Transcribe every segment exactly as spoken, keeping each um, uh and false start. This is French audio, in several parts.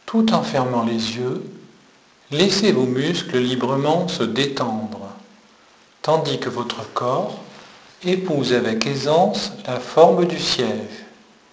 Tout en fermant les yeux, laissez vos muscles librement se détendre, tandis que votre corps épouse avec aisance la forme du siège.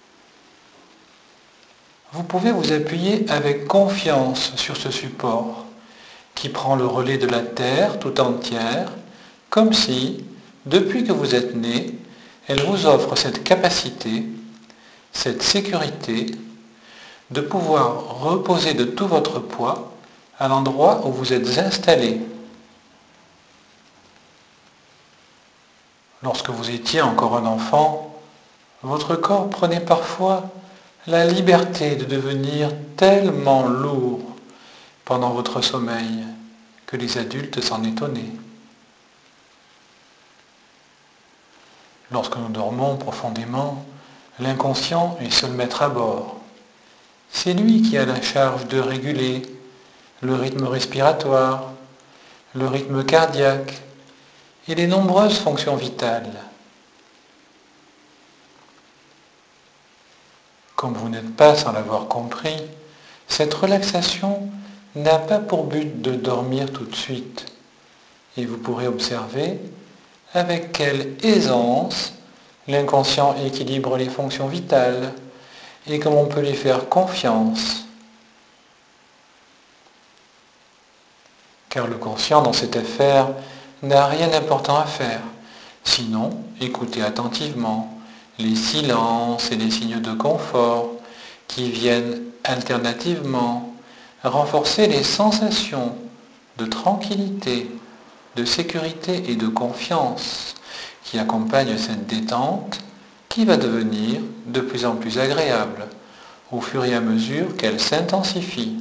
Vous pouvez vous appuyer avec confiance sur ce support qui prend le relais de la Terre tout entière, comme si, depuis que vous êtes né, elle vous offre cette capacité, cette sécurité, de pouvoir reposer de tout votre poids à l'endroit où vous êtes installé. Lorsque vous étiez encore un enfant, votre corps prenait parfois la liberté de devenir tellement lourd pendant votre sommeil que les adultes s'en étonnaient. Lorsque nous dormons profondément, l'inconscient est seul maître à bord. C'est lui qui a la charge de réguler le rythme respiratoire, le rythme cardiaque et les nombreuses fonctions vitales. Comme vous n'êtes pas sans l'avoir compris, cette relaxation n'a pas pour but de dormir tout de suite. Et vous pourrez observer avec quelle aisance l'inconscient équilibre les fonctions vitales et comme on peut lui faire confiance. Car le conscient dans cette affaire n'a rien d'important à faire, sinon écoutez attentivement les silences et les signes de confort qui viennent alternativement renforcer les sensations de tranquillité, de sécurité et de confiance qui accompagnent cette détente qui va devenir de plus en plus agréable au fur et à mesure qu'elle s'intensifie.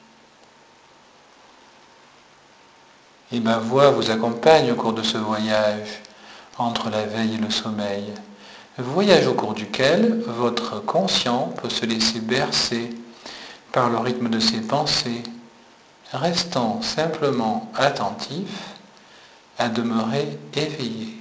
Et ma voix vous accompagne au cours de ce voyage entre la veille et le sommeil. Voyage au cours duquel votre conscient peut se laisser bercer par le rythme de ses pensées, restant simplement attentif à demeurer éveillé.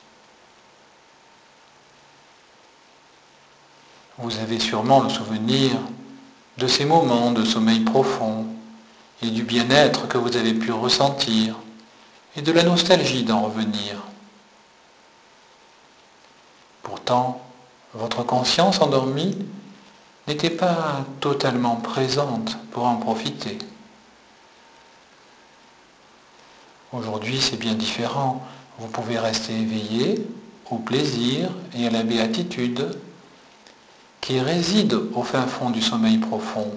Vous avez sûrement le souvenir de ces moments de sommeil profond et du bien-être que vous avez pu ressentir et de la nostalgie d'en revenir. Pourtant, votre conscience endormie n'était pas totalement présente pour en profiter. Aujourd'hui, c'est bien différent. Vous pouvez rester éveillé au plaisir et à la béatitude qui résident au fin fond du sommeil profond.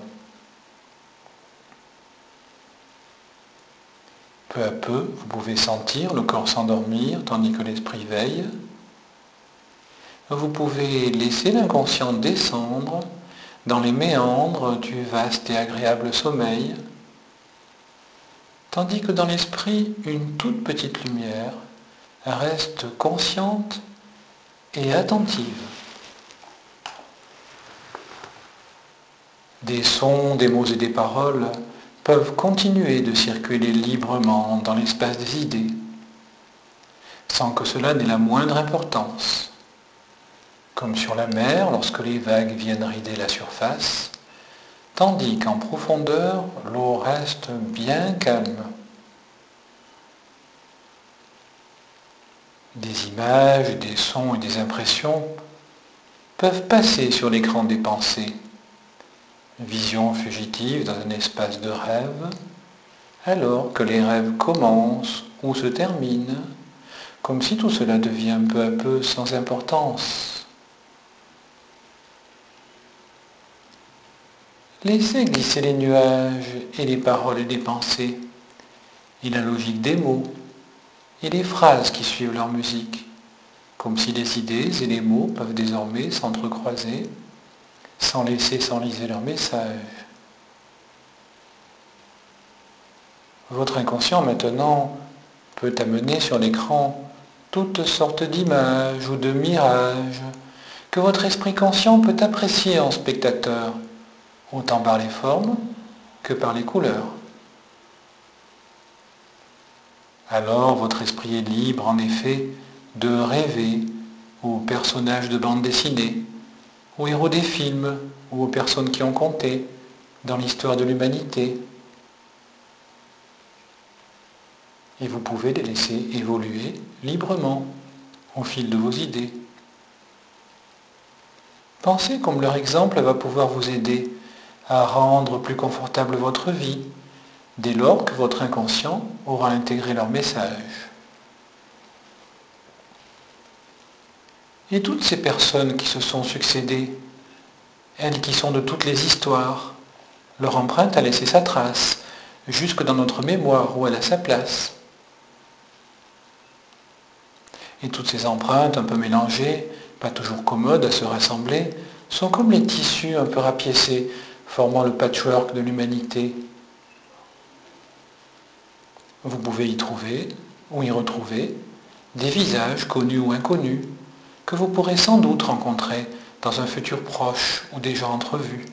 Peu à peu, vous pouvez sentir le corps s'endormir tandis que l'esprit veille. Vous pouvez laisser l'inconscient descendre dans les méandres du vaste et agréable sommeil, tandis que dans l'esprit, une toute petite lumière reste consciente et attentive. Des sons, des mots et des paroles peuvent continuer de circuler librement dans l'espace des idées, sans que cela n'ait la moindre importance. Comme sur la mer lorsque les vagues viennent rider la surface, tandis qu'en profondeur, l'eau reste bien calme. Des images, des sons et des impressions peuvent passer sur l'écran des pensées. Vision fugitive dans un espace de rêve, alors que les rêves commencent ou se terminent, comme si tout cela devient peu à peu sans importance. Laissez glisser les nuages et les paroles et les pensées, et la logique des mots, et les phrases qui suivent leur musique, comme si les idées et les mots peuvent désormais s'entrecroiser, sans laisser s'enliser leur message. Votre inconscient maintenant peut amener sur l'écran toutes sortes d'images ou de mirages que votre esprit conscient peut apprécier en spectateur, autant par les formes que par les couleurs. Alors votre esprit est libre en effet de rêver aux personnages de bande dessinée, aux héros des films ou aux personnes qui ont compté, dans l'histoire de l'humanité. Et vous pouvez les laisser évoluer librement au fil de vos idées. Pensez comme leur exemple va pouvoir vous aider à rendre plus confortable votre vie, dès lors que votre inconscient aura intégré leur message. Et toutes ces personnes qui se sont succédées, elles qui sont de toutes les histoires, leur empreinte a laissé sa trace, jusque dans notre mémoire où elle a sa place. Et toutes ces empreintes un peu mélangées, pas toujours commodes à se rassembler, sont comme les tissus un peu rapiécés, formant le patchwork de l'humanité. Vous pouvez y trouver, ou y retrouver, des visages connus ou inconnus, que vous pourrez sans doute rencontrer dans un futur proche ou déjà entrevu.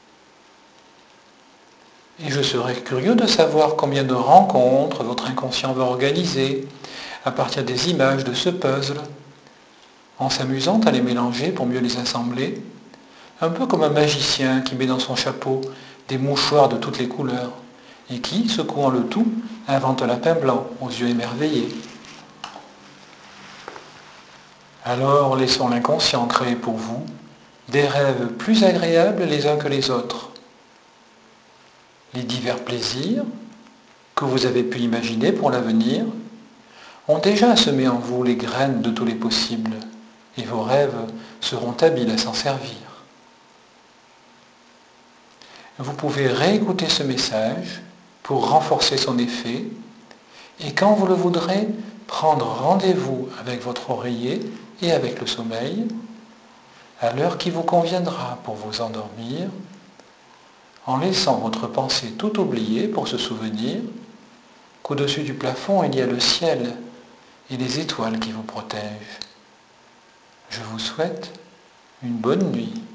Et je serais curieux de savoir combien de rencontres votre inconscient va organiser à partir des images de ce puzzle, en s'amusant à les mélanger pour mieux les assembler, un peu comme un magicien qui met dans son chapeau des mouchoirs de toutes les couleurs et qui, secouant le tout, invente un lapin blanc aux yeux émerveillés. Alors laissons l'inconscient créer pour vous des rêves plus agréables les uns que les autres. Les divers plaisirs que vous avez pu imaginer pour l'avenir ont déjà semé en vous les graines de tous les possibles, et vos rêves seront habiles à s'en servir. Vous pouvez réécouter ce message pour renforcer son effet, et quand vous le voudrez, prendre rendez-vous avec votre oreiller et avec le sommeil, à l'heure qui vous conviendra pour vous endormir, en laissant votre pensée tout oublier pour se souvenir qu'au-dessus du plafond il y a le ciel et les étoiles qui vous protègent. Je vous souhaite une bonne nuit.